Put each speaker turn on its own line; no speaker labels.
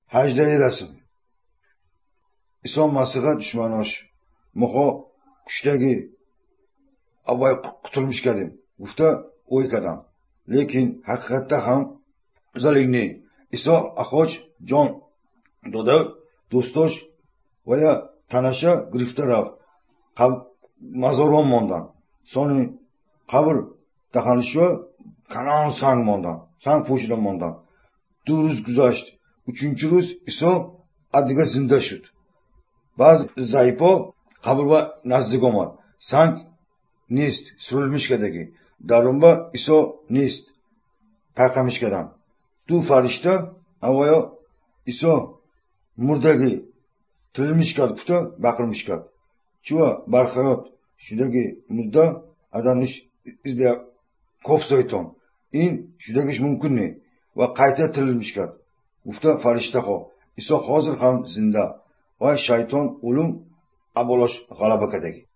Hajda eylesin. İso Masih'a düşman oş. Moho kuştagi abay kutulmuş kedim. Ufta oy kadam. Lekin hakikatta ham zaligni. İso ahoç John doda dostosh veya tanasha giriftarав. Mazorban mondan. Soni qabr tahanishva kanon sang mondan. Sang po'shidan mondan. 2 roz guzashti. 3 roz İso adiga zinda shud. Ba'zi zaypo qabrga nazdik omad. Sang nist surilmishkadagi. Darunba İso nist payqamishkadan. 2 farishta avoyo İso murdagi tirilmishkad kufta baqirmishkad. Чува бархаёт шудаги мурда аданиш изда копсойтон. Ин шудагиш мумкин не. Ва qayta tirilmishkad. Ufta farishtaxo. İso hozir ham zinda. Va shayton o'lim abolosh g'alaba kadagi.